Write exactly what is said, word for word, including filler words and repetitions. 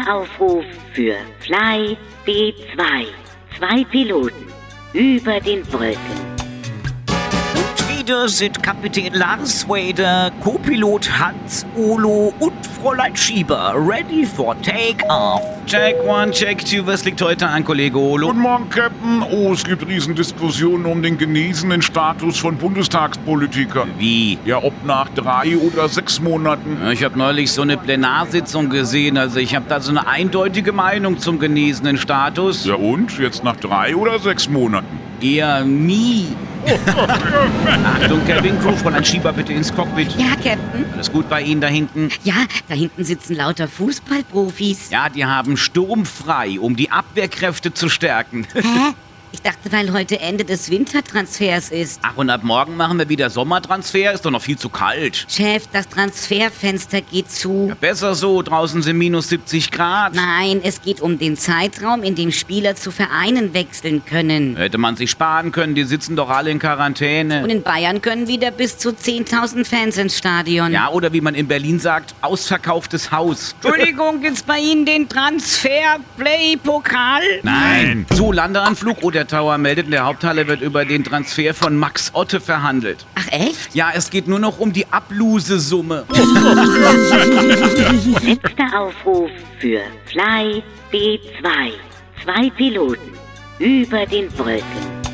Letzter Aufruf für Fly B zwei. Zwei Piloten über den Wolken. Wieder sind Kapitän Lars Wader, Co-Pilot Hans Olo und Fräulein Schieber ready for take-off. Check one, check two, was liegt heute an, Kollege Olo? Guten Morgen, Captain. Oh, es gibt Riesendiskussionen um den genesenen Status von Bundestagspolitikern. Wie? Ja, ob nach drei oder sechs Monaten. Ich habe neulich so eine Plenarsitzung gesehen, also ich habe da so eine eindeutige Meinung zum genesenen Status. Ja und? Jetzt nach drei oder sechs Monaten? Eher nie. Achtung, Kevin, Crew, Fräulein Schieber bitte ins Cockpit. Ja, Captain. Alles gut bei Ihnen da hinten? Ja, da hinten sitzen lauter Fußballprofis. Ja, die haben sturmfrei, um die Abwehrkräfte zu stärken. Hä? Ich dachte, weil heute Ende des Wintertransfers ist. Ach, und ab morgen machen wir wieder Sommertransfer? Ist doch noch viel zu kalt. Chef, das Transferfenster geht zu. Ja, besser so, draußen sind minus siebzig Grad. Nein, es geht um den Zeitraum, in dem Spieler zu Vereinen wechseln können. Hätte man sich sparen können, die sitzen doch alle in Quarantäne. Und in Bayern können wieder bis zu zehntausend Fans ins Stadion. Ja, oder wie man in Berlin sagt, ausverkauftes Haus. Entschuldigung, gibt's bei Ihnen den Transfer-Play-Pokal? Nein. So, Landeanflug oder der Tower meldet, in der Haupthalle wird über den Transfer von Max Otte verhandelt. Ach echt? Ja, es geht nur noch um die Ablosesumme. Letzter Aufruf für Fly B zwei. Zwei Piloten über den Wolken.